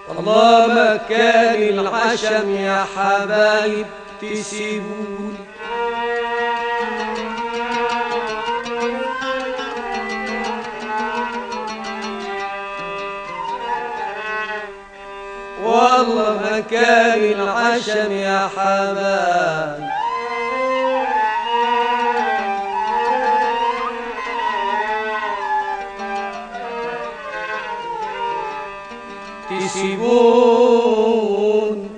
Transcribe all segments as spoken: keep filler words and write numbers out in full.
والله ما كان العشم يا حبايب تسيبوني. والله ما كان العشم يا حبايب تسيبون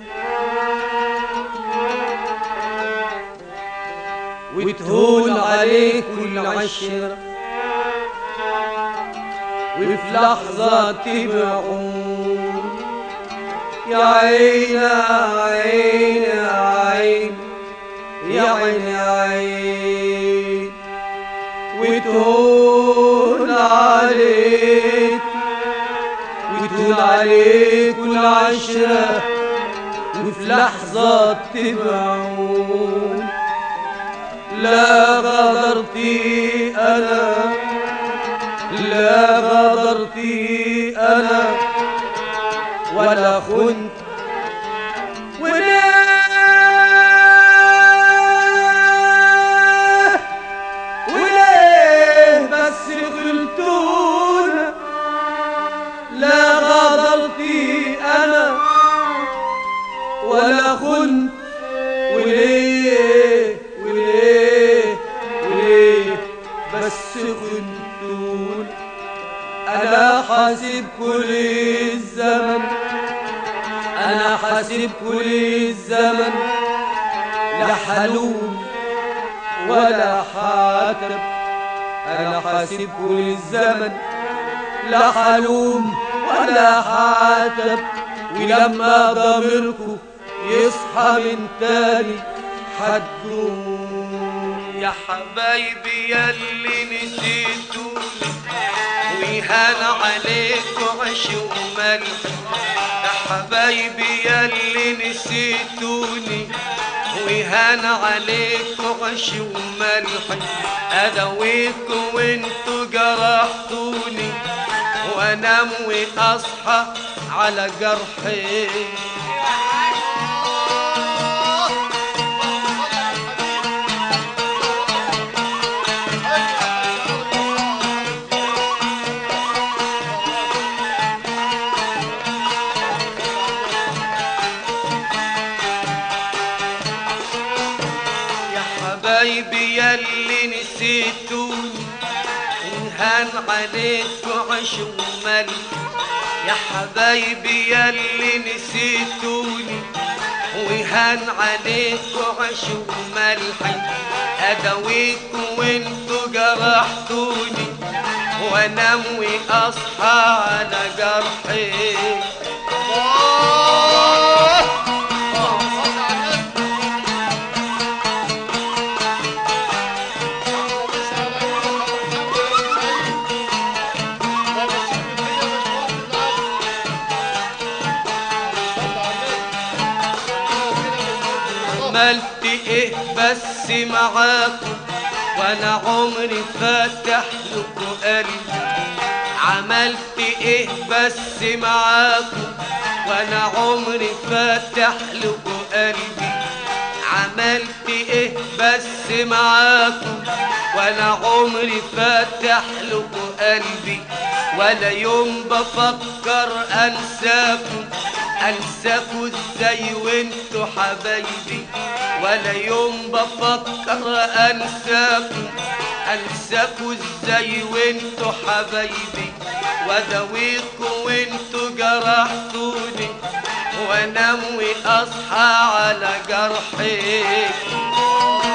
وتهون عليكم العشرة وفي لحظة تبيعون. يا عين يا عين يا عين يا عين يا عين وتهون عليك وتهون عليك العشرة وفي لحظة تبيعون. لا غدرتي أنا لا غدرتي أنا ولا خنت وليه وليه بس خلتونا. لا غدرتي أنا ولا خنت وليه وليه وليه بس خنتونا. أنا حاسب كل الزمن أنا حاسب كل الزمن لا حلوم ولا حاتب. أنا حاسب كل الزمن لا حلوم ولا حاتب. ولما ضميركم يصحى من تاني حدون. يا حبايبي ياللي نسيتوني ويهان عليكوا عيش وملح. يا حبايبي ياللي نسيتوني ويهان عليكوا عيش وملح. اداويكوا وانتوا جرحتوني وانام واصحى على جرحي. حبايبي ياللي نسيتوني وهان عليكوا عيش وملح. يا حبايبي ياللي نسيتوني وهان عليكوا عيش وملح. اداويكوا وانتوا جرحتوني وانام واصحى على جرحي. عملت ايه بس معاكم وانا عمري فاتح لكم قلبي. عملت ايه بس معاكم وانا عمري فاتح لكم قلبي. عملت ايه بس معاكم وانا عمري فاتح لكم قلبي. ولا يوم بفكر انساكم انساكوا ازاي وانتوا حبايبي. ولا يوم بفكر انساكم انساكوا ازاي وانتوا حبايبي. واداويكوا وانتوا جرحتوني وانام واصحى على جرحي.